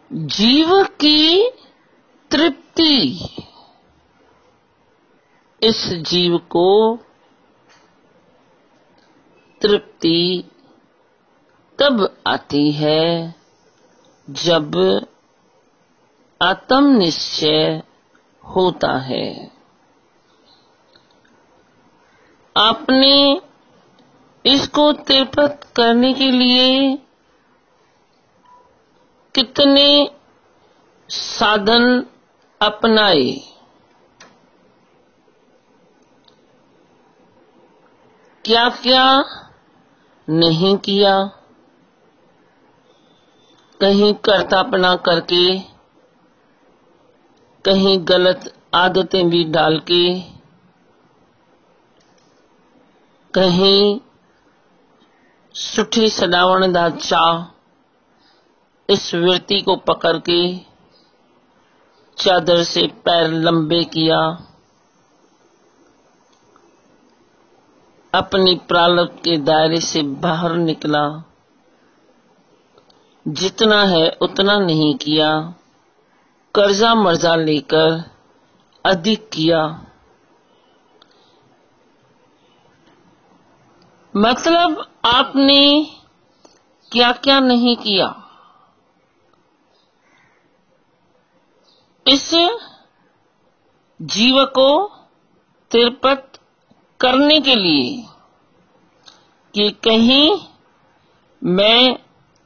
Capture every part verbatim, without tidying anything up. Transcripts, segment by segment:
जीव की तृप्ति, इस जीव को तृप्ति तब आती है जब आत्म निश्चय होता है। आपने इसको तृप्त करने के लिए कितने साधन अपनाए, क्या क्या नहीं किया, कहीं कर्तापना करके, कहीं गलत आदतें भी डाल के, कहीं सुठी सदावण दा चाह, इस वृत्ति को पकड़ के चादर से पैर लंबे किया, अपनी प्रारब्ध के दायरे से बाहर निकला, जितना है उतना नहीं किया, कर्जा मर्जा लेकर अधिक किया। मतलब आपने क्या क्या नहीं किया। इस जीव को तृप्त करने के लिए कि कहीं मैं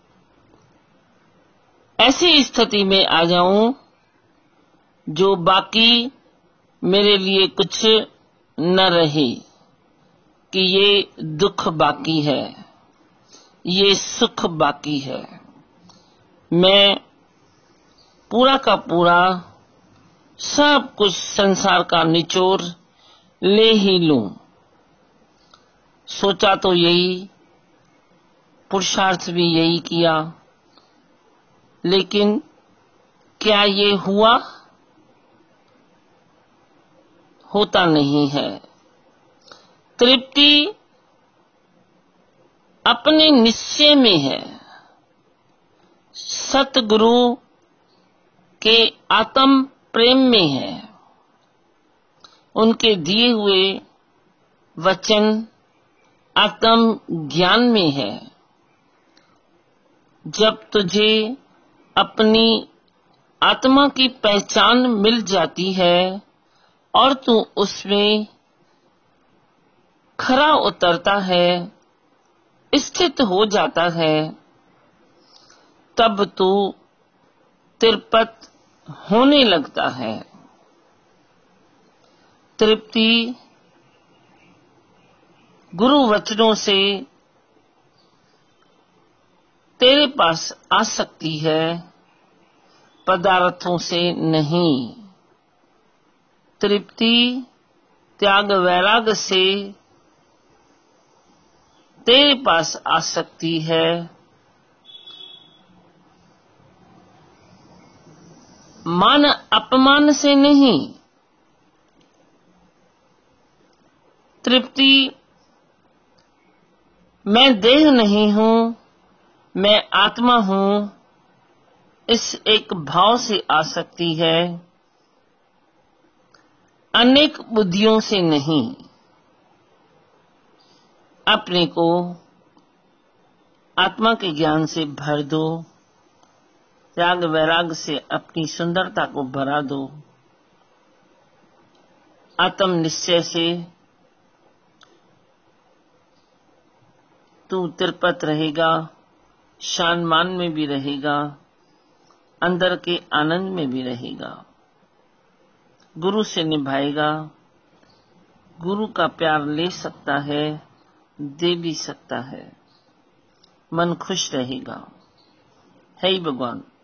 ऐसी स्थिति में आ जाऊं जो बाकी मेरे लिए कुछ न रहे, कि ये दुख बाकी है, ये सुख बाकी है, मैं पूरा का पूरा सब कुछ संसार का निचोड़ ले ही लूं। सोचा तो यही, पुरुषार्थ भी यही किया, लेकिन क्या ये हुआ? होता नहीं है। तृप्ति अपने निश्चय में है, सतगुरु के आत्म प्रेम में है, उनके दिए हुए वचन आत्म ज्ञान में है। जब तुझे अपनी आत्मा की पहचान मिल जाती है और तू उसमें खरा उतरता है, स्थित हो जाता है, तब तू तृप्त होने लगता है। तृप्ति गुरु वचनों से तेरे पास आ सकती है, पदार्थों से नहीं। तृप्ति त्याग वैराग से तेरे पास आ सकती है, मान अपमान से नहीं। तृप्ति मैं देह नहीं हूं, मैं आत्मा हूं, इस एक भाव से आ सकती है, अनेक बुद्धियों से नहीं। अपने को आत्मा के ज्ञान से भर दो, त्याग वैराग से अपनी सुंदरता को भरा दो। आत्म निश्चय से तू तृप्त रहेगा, शान मान में भी रहेगा, अंदर के आनंद में भी रहेगा। गुरु से निभाएगा, गुरु का प्यार ले सकता है, दे भी सकता है, मन खुश रहेगा। हे भगवान।